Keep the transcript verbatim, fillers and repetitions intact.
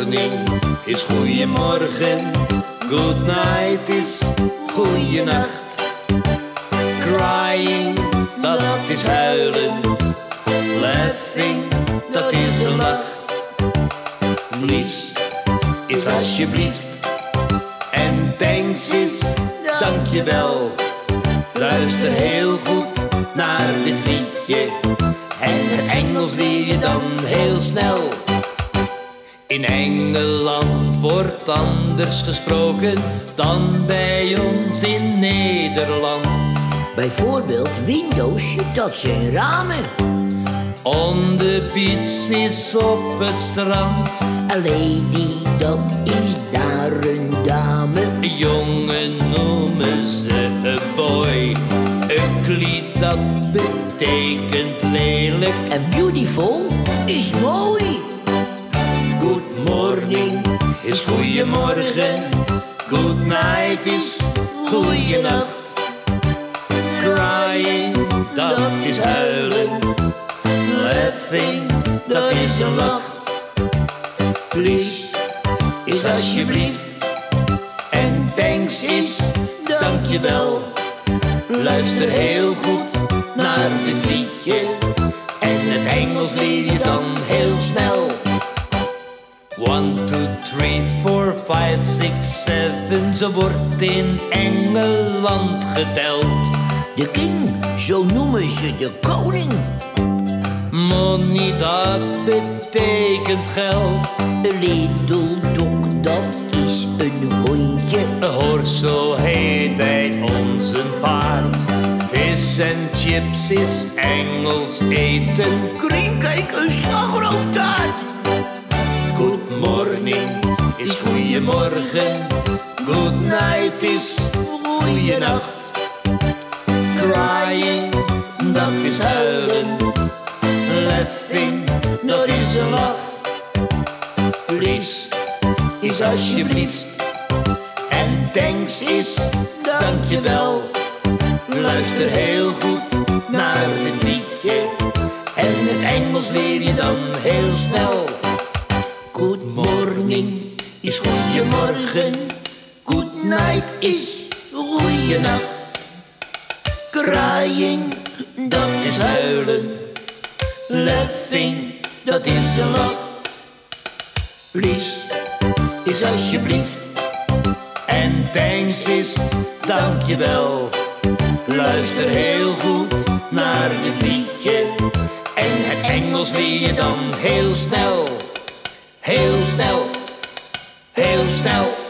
morning is goeiemorgen. Good night is goeienacht. Crying, dat is huilen. Laughing, dat is een lach. Please is alsjeblieft. En thanks is dankjewel. Luister heel goed naar dit liedje. En het Engels leer je dan heel snel. In Engeland wordt anders gesproken dan bij ons in Nederland. Bijvoorbeeld Windows, dat zijn ramen. On the beach is op het strand. A lady, dat is daar een dame. Een jongen noemen ze een boy. Ugly, dat betekent lelijk. En beautiful is mooi. Good morning is goeiemorgen. Good night is goeienacht. Crying, dat is huilen. Laughing, dat is een lach. Please is alsjeblieft. En thanks is dankjewel. Luister heel goed naar dit liedje. En het Engels leer je dan heel snel. One, two, three, four, five, six, seven. Zo wordt in Engeland geteld. De king, zo noemen ze de koning. Money, dat betekent geld. Een little dog, dat is een hondje. Een horse, zo heet bij ons een paard. Vis en chips is Engels eten. Kring, kijk, een slagroomtaart. Good morning is goeiemorgen. Good night is goeienacht. Crying, dat is huilen. Laughing, dat is een lach. Please is alsjeblieft. En thanks is dankjewel. Luister heel goed naar dit liedje. En het Engels leer je dan heel snel. Good morning is goeiemorgen. Good night is goeienacht. Crying, dat is huilen. Laughing, dat is een lach. Please is alsjeblieft. En thanks is dankjewel. Luister heel goed naar dit liedje. En het Engels leer je dan heel snel. Heel snel, heel snel.